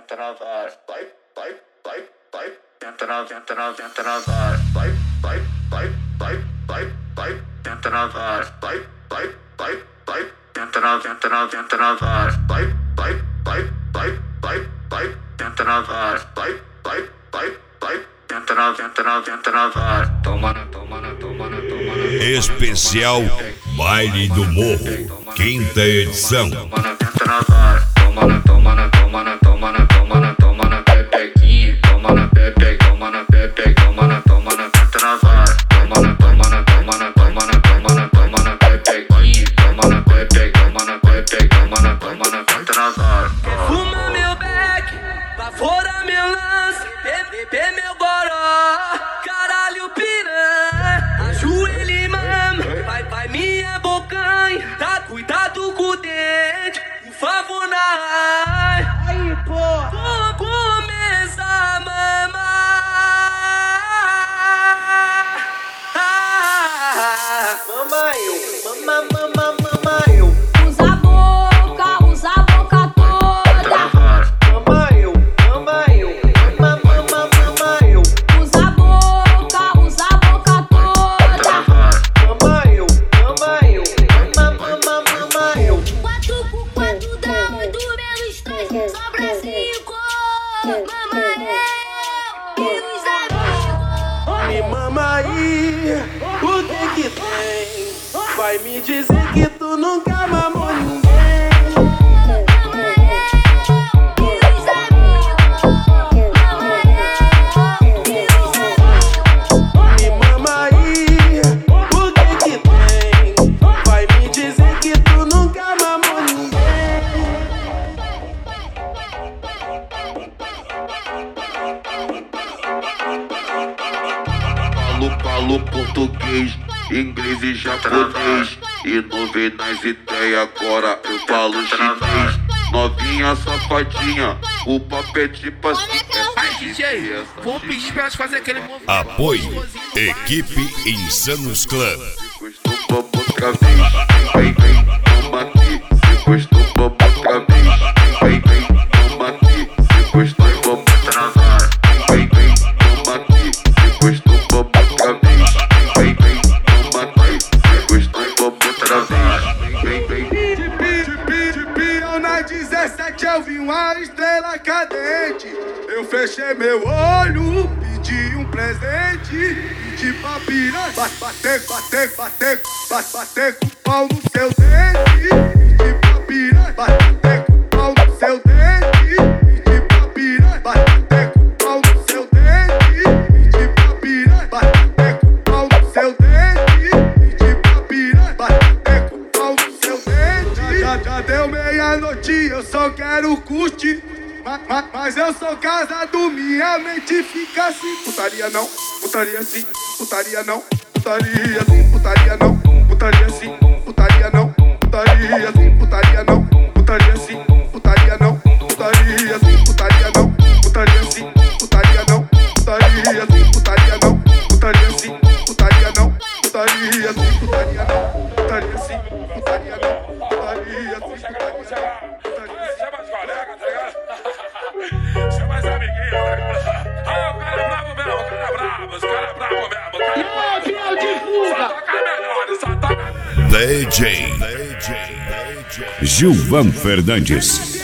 na vara, vai, tenta na vara, vai, tenta na vara, vai, tenta na vara, vai, tenta na vara, vai, tenta na vara, toma na. Especial Baile do Morro, quinta edição. Tenta na vara, toma na pepequinha, toma na pepe, toma na pepe, toma na tenta na vara, toma na pepequinha, toma na pepe, toma na pepe, toma na tenta na vara. Fuma meu beck, bafora meu lance, bebê meu goró, caralho piranha, ajoelha e mama, vai minha bocanha, tá cuidado com o dente, por favor na ai. Aí porra, começa a mamar, mama eu. Usa a boca toda. Mama eu. Usa a boca toda. Mama eu. 4 por 4 dá 8 menos 3, sobra 5. Mama eu e os amigos. Me mama aí, o que tem? Vai me dizer que tu nunca mamou ninguém. Mama eu e os amigos. Mama eu e os amigos. Me mama aí, o que tem? Vai me dizer que tu nunca mamou ninguém. Falo português, inglês e japonês. E não vem nas ideias, agora eu falo chinês. Novinha safadinha, o papo é tipo assim. Ai, DJ, vou pedir pra elas fazer aquele movimento. Apoio Equipe Insanos Clan. Se gostou, vamos outra vez. Vem, toma aqui. Se gostou, vamos outra vez. Vem, toma aqui. Se gostou, vamos outra vez. Vem, toma aqui. Se gostou, vamos outra vez. Vem, toma aqui. Se gostou, vamos outra vez. Vem. De pião na 17 eu vi uma estrela cadente. Eu fechei meu olho, pedi um presente. Pedi pra piranha bater com o pau no seu dente. Pedi pra piranha bater com o pau no seu dente. Pedi pra piranha bater com o pau no seu dente. Pedi pra piranha bater com o pau no seu dente. Pedi pra piranha bater com o pau no seu dente. Já deu meia-noite, eu só quero curtir. Mas eu sou casado, minha mente fica assim. Putaria não, putaria sim, putaria não, putaria sim, putaria não, putaria sim, putaria não, putaria sim, putaria não, putaria sim, putaria não, putaria sim, putaria não, putaria sim, putaria não, putaria sim, putaria não, putaria sim, putaria não, putaria sim, putaria não, putaria sim, putaria não, putaria sim, Chama as colegas, tá ligado? Chama as amiguinhas, tá ligado? Ah, o cara é brabo mesmo, o cara é brabo mesmo. Só toca melhor. DJ Gilvan Fernandes.